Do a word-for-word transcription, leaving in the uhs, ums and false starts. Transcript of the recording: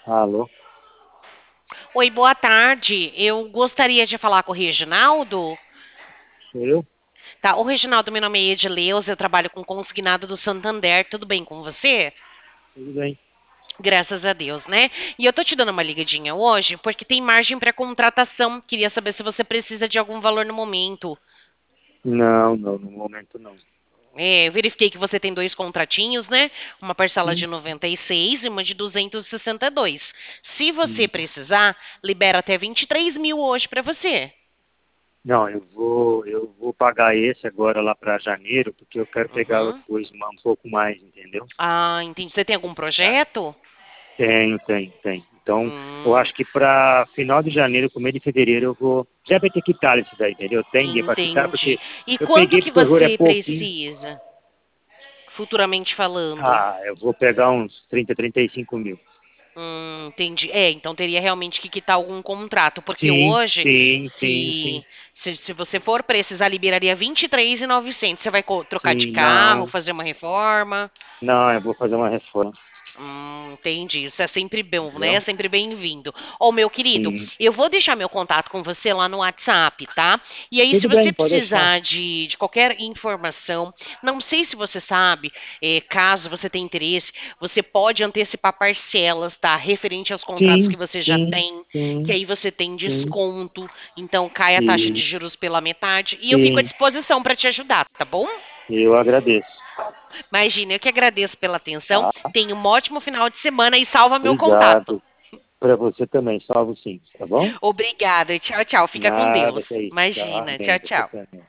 Alô, Oi, boa tarde. Eu gostaria de falar com o Reginaldo. sou eu? Tá, o Reginaldo, meu nome é Edileuza, eu trabalho com consignado do Santander. Tudo bem com você? Tudo bem? Graças a Deus, né? E eu tô te dando uma ligadinha hoje porque tem margem para contratação. Queria saber se você precisa de algum valor no momento. Não, não, no momento não. É, eu verifiquei que você tem dois contratinhos, né? Uma parcela de Sim, noventa e seis e uma de duzentos e sessenta e dois. Se você sim. precisar, libera até vinte e três mil hoje para você. Não, eu vou, eu vou pagar esse agora lá para janeiro, porque eu quero pegar Uhum. depois uma- um pouco mais, entendeu? Ah, entendi. Você tem algum Tá. projeto? Tenho, tenho, tenho. Então, eu Hum, acho que para final de janeiro, começo de fevereiro, eu vou. Já vai ter quitado isso daí, entendeu? Tem dia para quitar, entendi. porque E eu quanto peguei que porque o juro é você pouquinho. precisa, futuramente falando? Ah, eu vou pegar uns trinta, trinta e cinco mil. Hum, entendi. É, então teria realmente que quitar algum contrato, porque Sim, hoje, sim, sim, sim, se, se, se você for precisar, liberaria vinte e três mil e novecentos. Você vai co- trocar de sim, carro, não. fazer uma reforma? Não, eu vou fazer uma reforma, Hum, entendi. Isso é sempre bom, né? É entendeu? sempre bem-vindo. Ô, meu querido, Sim. eu vou deixar meu contato com você lá no WhatsApp, tá? E aí, se Tudo você bem, pode deixar. precisar de, de qualquer informação, não sei se você sabe, eh, caso você tenha interesse, você pode antecipar parcelas, tá? Referente aos contratos Sim, que você já sim, tem, que sim, aí você tem sim. desconto, então cai a taxa de E juros pela metade. E eu fico à sim, disposição para te ajudar, tá bom? eu agradeço. Imagina, eu que agradeço pela atenção. Tá? Tenha um ótimo final de semana e salva meu contato. Obrigado. Para você também, salvo sim, tá bom? Obrigada. Tchau, tchau. Fica com Nada, que Deus. é isso. Tá, Imagina. Tchau, amém. Você tchau. também.